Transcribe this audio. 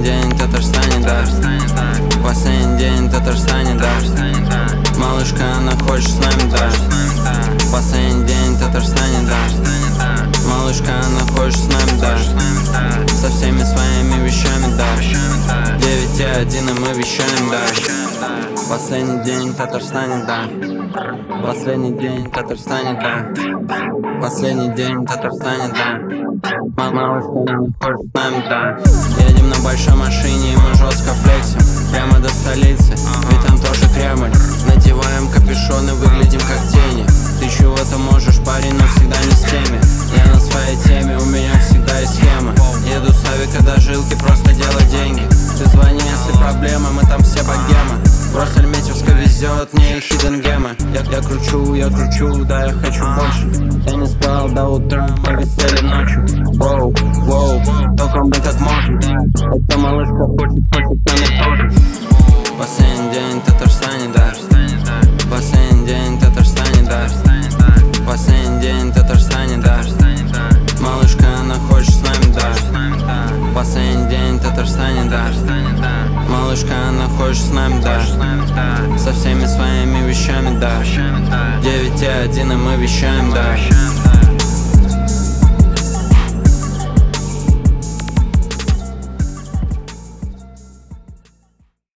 день в Татарстане, да. Последний день в Татарстане, да. Малышка, она хочет с нами, да. Последний день в Татарстане, да. Малышка, она хочет с нами, да. Со всеми своими вещами, да. 9,1 и мы вещаем, да. Последний день в Татарстане, да. Последний день в Татарстане, да. Последний день в Татарстане, да. Малышка, она хочет с нами, да. Едем на большой машине и мы жестко флексим прямо до столицы, ведь там тоже Кремль. Надеваем капюшоны, выглядим как тени. Ты чего-то можешь, парень, но всегда не с теми. Я на своей теме, у меня всегда есть схема. Еду с авика до жилки, просто делать деньги. Ты звони, если проблема, мы там все богемы. Просто Альметьевска везет мне и хиден гемы. Я кручу, да, я хочу больше. Я не спал до утра, мы висели ночью. Воу, воу, только мы как можем. Эта малышка хочет с нами тоже. Последний день в Татарстане, да. Последний день в Татарстане, да. Последний день в Татарстане, да. Малышка, она хочет с нами, да. Последний день в Татарстане, да. Малышка, она хочет с нами, да. Со всеми своими вещами, да. 9,1 и мы вещаем, да.